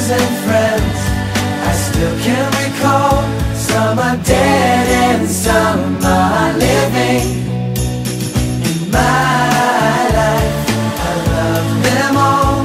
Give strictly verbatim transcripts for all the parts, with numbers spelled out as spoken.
and friends. I still can recall. Some are dead and some are living. In my life, I love them all.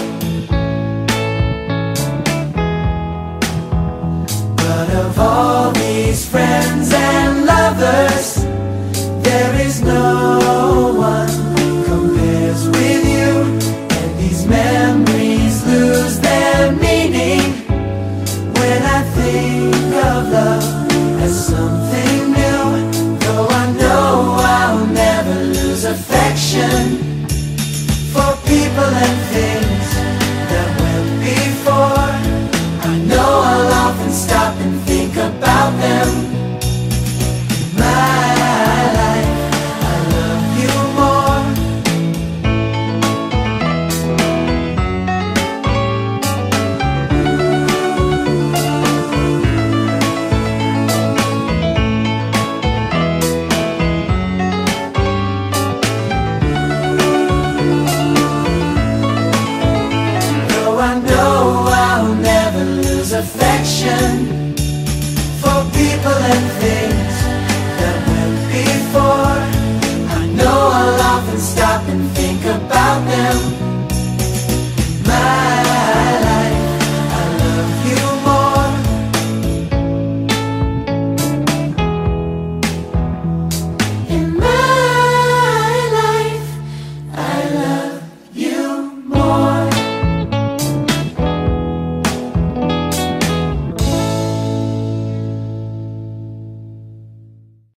But of all these friends and lovers, there is no one compares with you. And these memories lose their meaning when I think of love as something new. Though I know I'll never lose affection for people and things that went before. I know I'll often stop and think about them